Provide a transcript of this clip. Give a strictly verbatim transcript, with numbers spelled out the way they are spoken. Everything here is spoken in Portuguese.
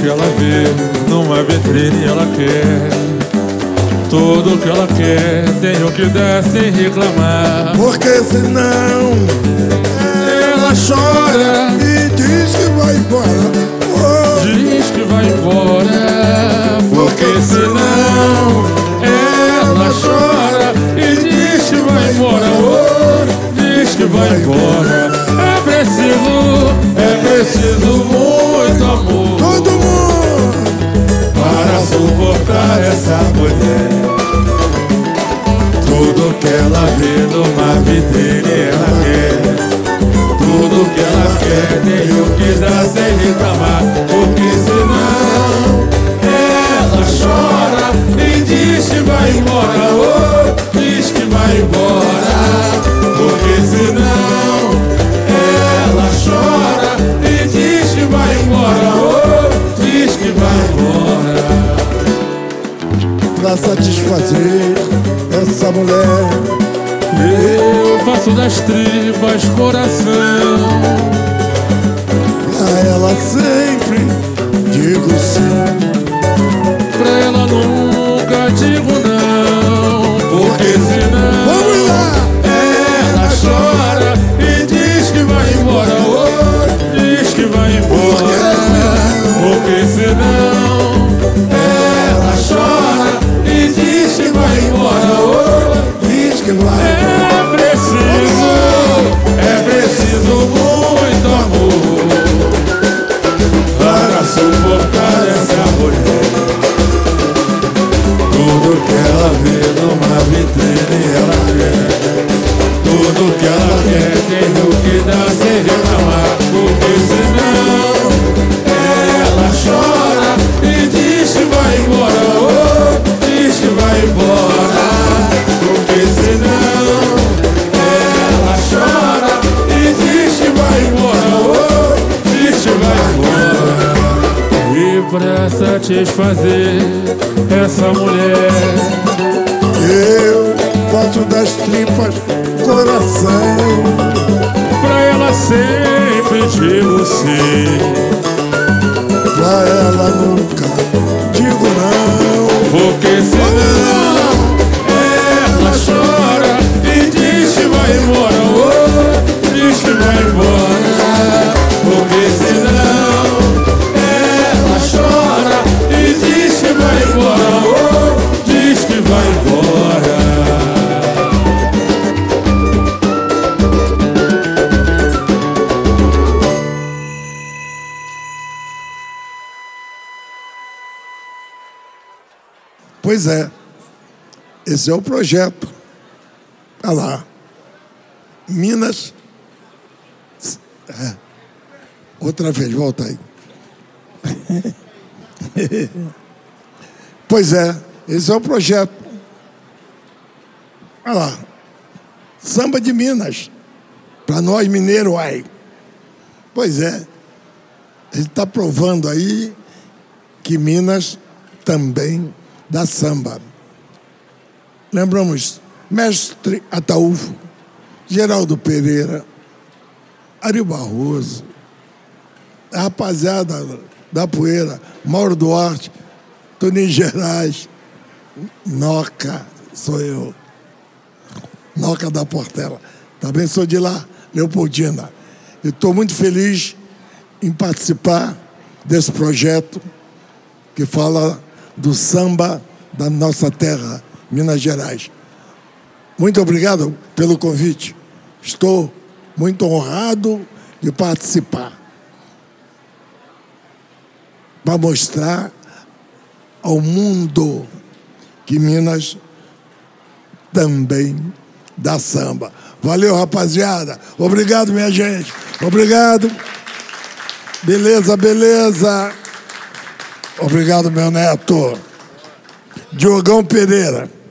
que ela vê numa vitrine ela quer. Tudo que ela quer, tem o que der sem reclamar. Porque senão ela chora e diz que vai embora. Oh. Diz que vai embora. Porque senão ela chora e diz que vai embora. Oh. Diz que vai embora. É preciso, é preciso muito amor. Todo mundo para suportar essa mulher. Tudo que ela vê numa vitrine ela quer. Tudo que ela quer, tem o que dá sem reclamar. Porque senão ela chora e diz que vai embora. Oh, diz que vai embora. Porque senão ela chora e diz que vai embora. Oh, diz que vai embora. pra satisfazer essa mulher, eu faço das tripas coração. pra ela sempre digo sim, Pra ela nunca digo não. Porque senão vamos lá! ela chora e diz que vai embora. Oh, diz que vai embora. Porque senão ela chora e diz que vai embora. Oh, diz que vai. é preciso, é preciso muito amor para suportar essa mulher. Tudo que ela vê numa vitrine ela quer. Tudo que ela quer, tem o que dá sem reclamar. Porque senão ela chora e diz que vai embora. Oh, diz que vai embora. Porque senão ela chora e diz que vai embora. Oh, diz que vai embora. E pra satisfazer essa mulher, Eu faço das tripas coração, pra ela sempre digo sim. pra ela nunca digo não. Porque senão ela chora e diz que vai embora. Oh, diz que vai embora. Porque senão ela chora e diz que vai embora. Oh, diz que vai embora. Pois é, esse é o projeto. Olha lá, Minas. É. Outra vez, volta aí. Pois é, esse é o projeto. Olha lá, samba de Minas, para nós mineiros, ai. Pois é, ele está provando aí que Minas também dá samba. Lembramos Mestre Ataúfo, Geraldo Pereira, Ari Barroso, a rapaziada da Poeira, Mauro Duarte, Toninho Gerais, Noca, sou eu, Noca da Portela. Também sou de lá, Leopoldina. E estou muito feliz em participar desse projeto que fala do samba da nossa terra, Minas Gerais. Muito obrigado pelo convite. Estou muito honrado de participar para mostrar ao mundo que Minas também dá samba. Valeu, rapaziada. Obrigado, minha gente. Obrigado. Beleza, beleza. Obrigado, meu neto. Diogão Pereira.